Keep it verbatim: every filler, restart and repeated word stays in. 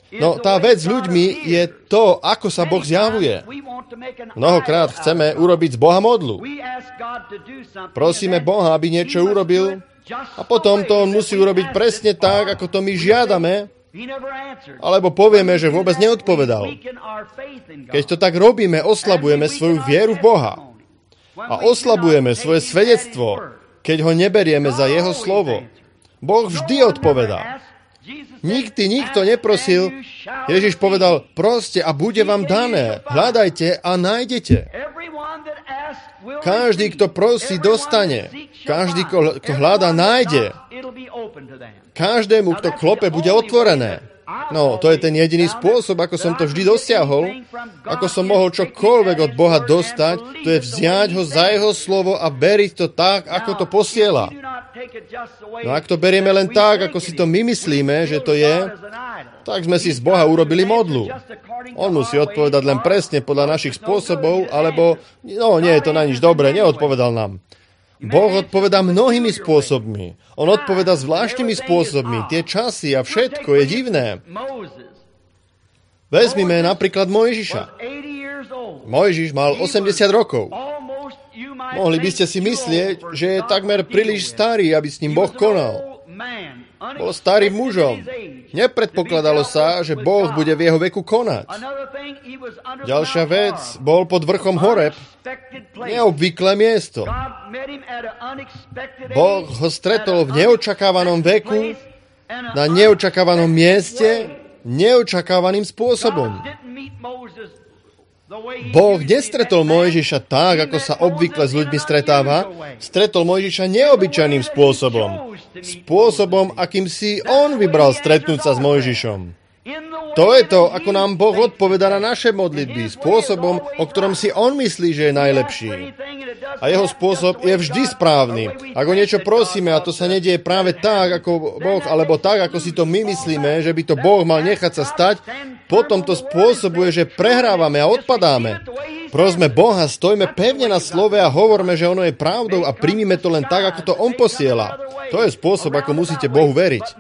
No, tá vec s ľuďmi je to, ako sa Boh zjavuje. Mnohokrát chceme urobiť z Boha modlu. Prosíme Boha, aby niečo urobil a potom to on musí urobiť presne tak, ako to my žiadame, alebo povieme, že vôbec neodpovedal. Keď to tak robíme, oslabujeme svoju vieru v Boha. A oslabujeme svoje svedectvo, keď ho neberieme za jeho slovo. Boh vždy odpovedá. Nikdy nikto neprosil. Ježiš povedal, proste a bude vám dané. Hľadajte a nájdete. Každý, kto prosí, dostane. Každý, kto hľadá, nájde. Každému, kto klope, bude otvorené. No, to je ten jediný spôsob, ako som to vždy dosiahol. Ako som mohol čokoľvek od Boha dostať, to je vziať ho za jeho slovo a veriť to tak, ako to posiela. No ak to berieme len tak, ako si to my myslíme, že to je, tak sme si z Boha urobili modlu. On musí odpovedať len presne podľa našich spôsobov, alebo, no nie je to na nič dobré, neodpovedal nám. Boh odpovedá mnohými spôsobmi. On odpovedá zvláštnymi spôsobmi. Tie časy a všetko je divné. Vezmime napríklad Mojžiša. Mojžiš mal osemdesiat rokov. Mohli by ste si myslieť, že je takmer príliš starý, aby s ním Boh konal. Bol starým mužom. Nepredpokladalo sa, že Boh bude v jeho veku konať. Ďalšia vec, bol pod vrchom Horeb. Neobvyklé miesto. Boh ho stretol v neočakávanom veku, na neočakávanom mieste, neočakávaným spôsobom. Boh nestretol Mojžiša tak, ako sa obvykle s ľuďmi stretáva. Stretol Mojžiša neobyčajným spôsobom. Spôsobom, akým si on vybral stretnúť sa s Mojžišom. To je to, ako nám Boh odpovedá na naše modlitby. Spôsobom, o ktorom si on myslí, že je najlepší. A jeho spôsob je vždy správny. Ak o niečo prosíme a to sa nedieje práve tak, ako Boh, alebo tak, ako si to my myslíme, že by to Boh mal nechať sa stať, potom to spôsobuje, že prehrávame a odpadáme. Prosme Boha, stojme pevne na slove a hovorme, že ono je pravdou a príjmime to len tak, ako to on posiela. To je spôsob, ako musíte Bohu veriť.